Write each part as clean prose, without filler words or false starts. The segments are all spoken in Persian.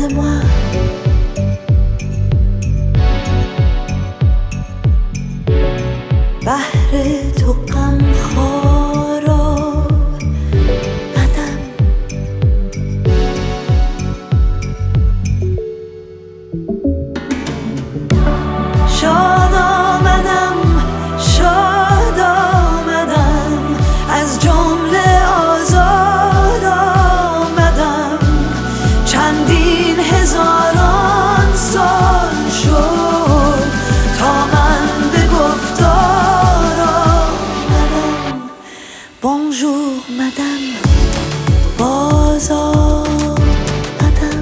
Regarde-moi. بهر تو غمخوار آمدم. شاد آمدم، شاد آمدم، از جمله آزاد آمدم. چندین هزاران سال شد تا من به گفتار آمدم. بونژور مدام، باز آمدم.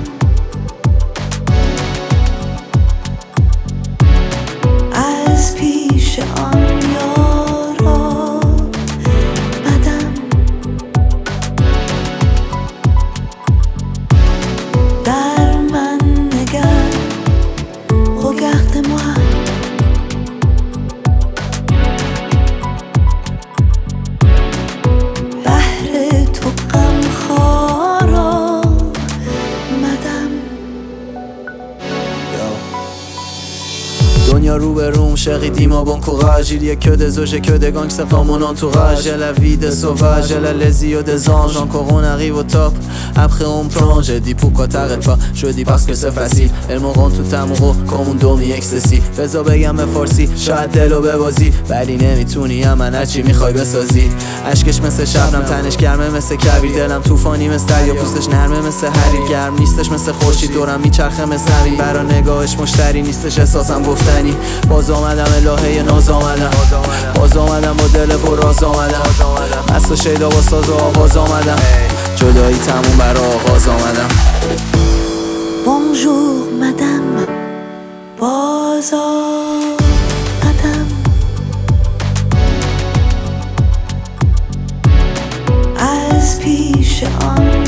از پیش آن یار آمدم. در من نگر، regarde-moi. بهر تو غمخوار آمدم. Donn'ya roue chérie, dis-moi bon courage. Il y a que des oges et que des gangs, ça forme mon entourage. J'ai la vie des sauvages, j'ai la les yeux des anges. Encore on arrive au top, après on plonge. J'ai dit pourquoi t'arrêtes pas, je dis parce que c'est facile. Elles me rendent tout amoureux comme un dormi ecstasy. بذار بگم به فارسی شاید دلو ببازی، ولی نمیتونی من هرچی میخوای بسازی. اشکش مثل شبنم، تنش گرمه مثل کبیر، دلم طوفانی مثل دریا، پوستش نرمه مثل حریر، گرم نیستش مثل خورشید، دورم میچرخه مثل زمین. برا نگاهش مشتری نیستش، احساسم گفتنی. باز آمدم الهه ناز آمدم، باز آمدم با دل پر راز آمدم. مست و شیدا با ساز و آواز آمدم، جدایی تموم برا آغاز آمدم. بونژور مدام، باز آمدم. از پیش آن